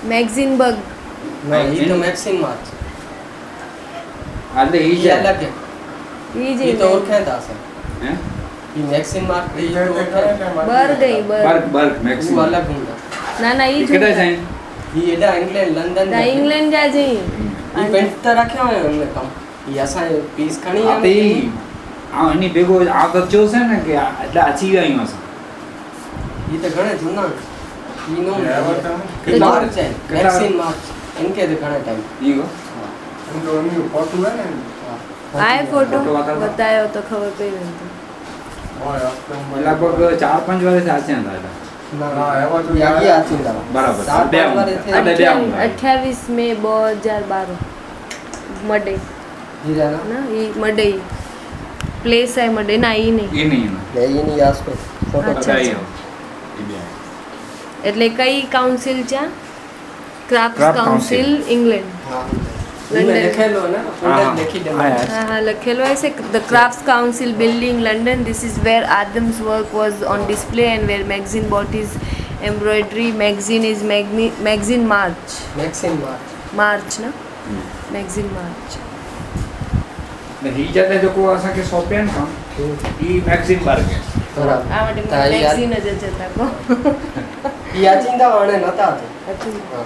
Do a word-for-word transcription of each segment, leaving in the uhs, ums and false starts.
Magazine bug ના ઈ તો મેક્સિન માં છે એટલે ઈ ઈ છે અલગ છે ई जी ઈ તો ઓળખાતા છે હે ઈ મેક્સિન માર્ક ઈ તો ઓળખાતા बर गई बर બર્ક બર્ક ઈ મેક્સિમમ અલગ ਹੁੰਦਾ ना ना ई કેટલા છે ઈ એડા ઇંગ્લેન્ડ લંડન दा इंग्लैंड जा जी ઈ પેન્ટ તો રાખ્યો હોય અમને કમ ઈ અસા પીસ ખણી આ તે આ એની ભેગો આ કચ્ચો છે ને કે આ- એટલે આ ચીવાયું હશે ઈ તો ઘણા જૂના ઈ નો તો માર્ક છે કેટલા- મેક્સિન માર્ક इनके तो घણા ટાઈમ ઈ ગો उनको उनकी फोटो है ना आए फोटो फोटो बताओ। बतायो तो खबर पड़ी नहीं और आपको લગભગ ચાર પાંચ વર્ષ આશે હતા ના ના, ના એવા તો યાદ યાદ આથી ના બરાબર સાત બે પાંચ વાર ઊંઘ. થયા. એટલે બે ઊંઘ. अट्ठावीस में दो हजार बारह मडई જીરાના ना ये मडई प्लेस है मडई ना ई नहीं એ નહીં એનો. લે ઈની આસપાસ ફોટો અચ્છા, અગાઈ અચ્છા. આવો. એ બે. એટલે કઈ કાઉન્સિલ છે ક્રાફ્ટ Craft કાઉન્સિલ ઇંગ્લેન્ડ હા લંડન. લંડન લખેલો ને હા, ફોટો હા. લખી દે હા, યાર. हाँ हाँ लखेलो ऐसे the craft council building London this is where Adam's work was on display and where magazine bought is embroidery magazine is magazine March Maxine mark March ना हम्म. मैगजीन मार्च ને ઈ જાતે જો કોઈ અસાંखे સોંપ્યા ને કામ ઈ મેક્સિમ બાર્ગે બરાબર આ માટે તા ઈ मैगजीन જ જતા કો ઈ આચિંદા વાણે નતા હતો હા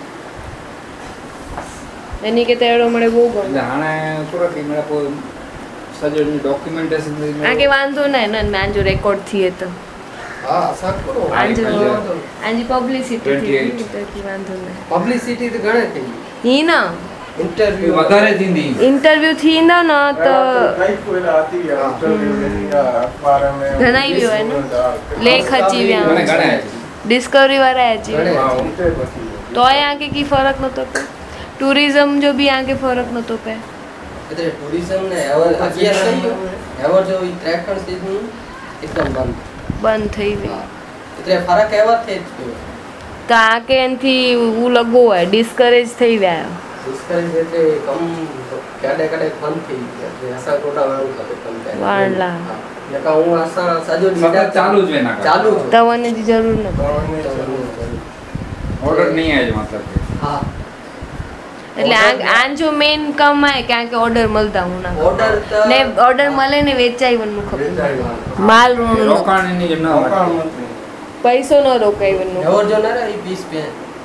એની કે તેડો મળે બહુ ગમે એટલે હાણે પૂરા કે મેળા કોઈ સજોની ડોક્યુમેન્ટેશન આગે વાંધો ના ને મેં જો રેકોર્ડ થઈએ તો હા અસર કરો આંજો આંજો. આંજી પબ્લિસિટી થઈ twenty-eight. તો કી વાંધો ના પબ્લિસિટી તો ઘણે થઈ ઈ ના ઇન્ટરવ્યુ વધારે થીંદી इंटरव्यू थींदा ना तो कई कोई आती है इंटरव्यू लेनी या अखबार में घणाई भी है ना? लेख अची विया મને ગણે डिस्कवरी वाला अची घणे। विया हाँ उनसे बची है तो आगे की फर्क नतो पे टूरिज्म जो भी आगे फर्क नतो पे એટલે ટુરિઝમ ને એવર અગિયાર થઈ ગયો એવર જો ઈ ત્રેપન સીઝન એકદમ બંધ बंद થઈ ગઈ એટલે ફરક એવર થઈ જ ગયો તો આગે એનથી હું લગો હોય ડિસ્કરેજ થઈ ગયા ડિસ્કરેજ એટલે કમ કાડે કાડે બંધ થઈ ગયો એટલે અસા ટોટા વાળું કરે કમ કાંઈ. વાળલા. હા. નકા હું અસા સજો સતત ચાલુ જ હોય ના ચાલુ જ. તવને जी જરૂર ન गवर्नमेंट ઓર્ડર નહીં આવે મતલબ કે હા એટલે આ આ જો મેઇન કામ આય કારણ કે ઓર્ડર મળતા હું ના ઓર્ડર તો ને ઓર્ડર મળે ને વેચાઈ વનનું ખબર वेचाई માલ રોણું રોકાણ એની જેમ ના હોય मकान मंत्री પૈસો ન રોકાઈ વનનું એવર જો ના રે ઈ પીસ પે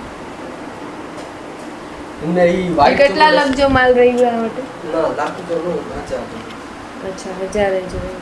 ઇને ઈ વાઈટ કેટલા લગજો માલ રહી ગયો આ માટે ના લાખ તો નો વાચા અચ્છા હજાર જ હોય.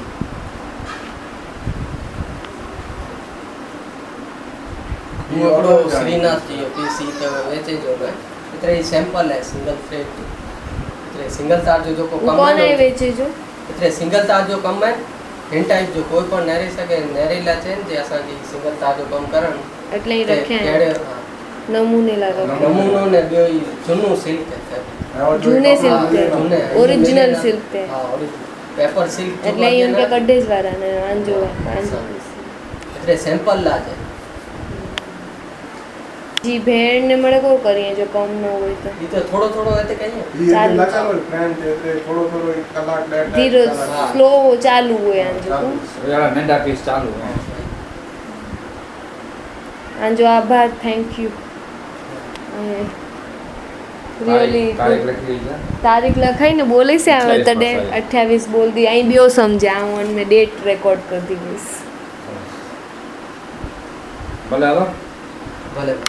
હું આપણો શ્રીનાથ થી પીસી તો વેચે જો ને એટલે ઈ સેમ્પલ હે સિંગલ ફ્લેટ એટલે સિંગલ તાર જો જો કો હું કોને વેચે જો એટલે સિંગલ તાર જો કમ है इन टाइप जो कोई पण नेरी सके नेरीला चेन जे असा की सिंगल तार जो कम करन એટલે ઈ ते રખ્યા केड़े નમૂને લાગે नमूनो ने बे जुनू सिल्क है જૂને સિલ્ક તે જૂને. ઓરિજિનલ સિલ્ક તે हां ओरिजिनल पेपर सिल्क એટલે ઈ ઉનકે કડેજ વાળા ને આંજો આંજો એટલે સેમ્પલ ला છે જી ભેણ ને મળે કો કરીએ જો કમ ન હોય તો ઈ તો થોડો થોડો હતે કહીએ ये चालू। लगा लो फ्रेंड એટલે થોડો થોડો એક કલાક બે કલાક ધીરો કલાક. સ્લો ચાલુ હોય આંજો ચાલુ. યાર નંડા પીસ ચાલુ હા. આંજો આભાર થેન્ક યુ રિયલી તારીખ લખી છે તારીખ લખાઈ ને બોલી છે હવે તો ડે અઠ્યાવીસ અઠ્યાવીસ બોલ દી અહીં બીઓ સમજ્યા હું અને મેં ડેટ રેકોર્ડ કરી દી બસ ભલે હાલો ભલે